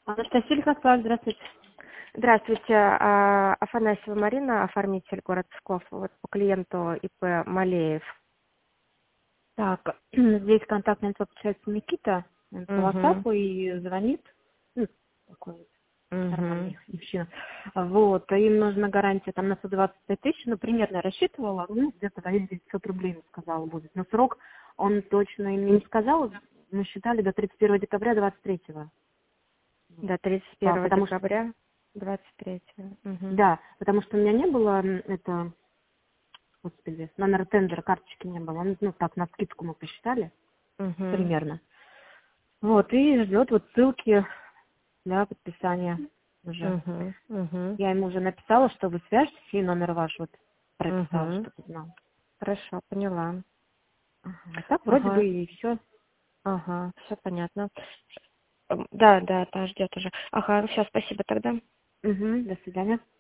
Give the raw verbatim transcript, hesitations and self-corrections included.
Анастасия Ильхаспар, здравствуйте. Здравствуйте, а, Афанасьева Марина, оформитель город Псков, вот по клиенту ИП Малеев. Так, здесь контактное лицо получается Никита, он по Угу. WhatsApp и звонит. Ну, такой вот Угу. нормальный мужчина. Вот, им нужна гарантия там на сто двадцать пять тысяч, ну, примерно я рассчитывала, ну, где-то в районе девятьсот рублей, мне сказала, будет. Но срок он точно мне не сказал, мы считали до тридцать первого декабря двадцать третьего. До тридцать А, первого потому что, декабря двадцать третьего. Угу. да, потому что у меня не было м, это, господи, номера тендера, карточки не было. Он, ну, так, на скидку мы посчитали Угу. примерно. Вот, и ждет вот ссылки для подписания уже. Угу. Угу. Я ему уже написала, что вы свяжетесь, и номер ваш вот прописала, Угу. чтобы знал. Хорошо, поняла. Ага. А так вроде бы Ага. и все. Ага, все понятно. Эм, Да, да, да, ждет уже. Ага, все, спасибо тогда. Угу, до свидания.